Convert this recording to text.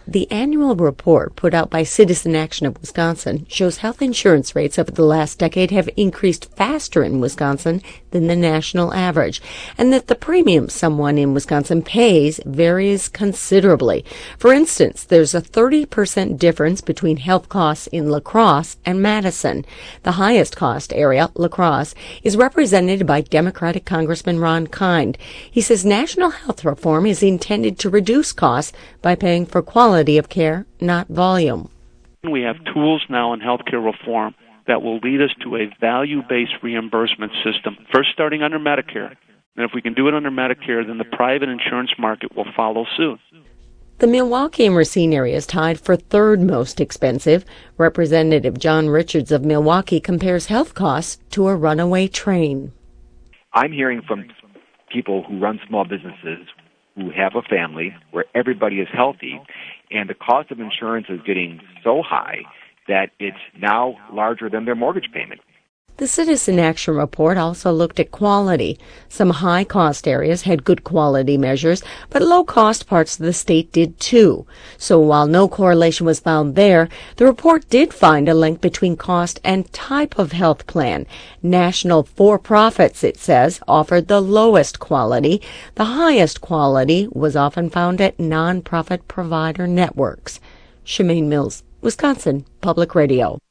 The annual report put out by Citizen Action of Wisconsin shows health insurance rates over the last decade have increased faster in Wisconsin than the national average, and that the premium someone in Wisconsin pays varies considerably. For instance, there's a 30% difference between health costs in La Crosse and Madison. The highest cost area, La Crosse, is represented by Democratic Congressman Ron Kind. He says national health reform is intended to reduce costs by paying for quality of care, not volume. We have tools now in healthcare reform that will lead us to a value-based reimbursement system, first starting under Medicare. And if we can do it under Medicare, then the private insurance market will follow suit. The Milwaukee and Racine area is tied for third most expensive. Representative John Richards of Milwaukee compares health costs to a runaway train. I'm hearing from people who run small businesses who have a family where everybody is healthy, and the cost of insurance is getting so high that it's now larger than their mortgage payment. The Citizen Action Report also looked at quality. Some high-cost areas had good quality measures, but low-cost parts of the state did too. So while no correlation was found there, the report did find a link between cost and type of health plan. National for-profits, it says, offered the lowest quality. The highest quality was often found at nonprofit provider networks. Shemaine Mills, Wisconsin Public Radio.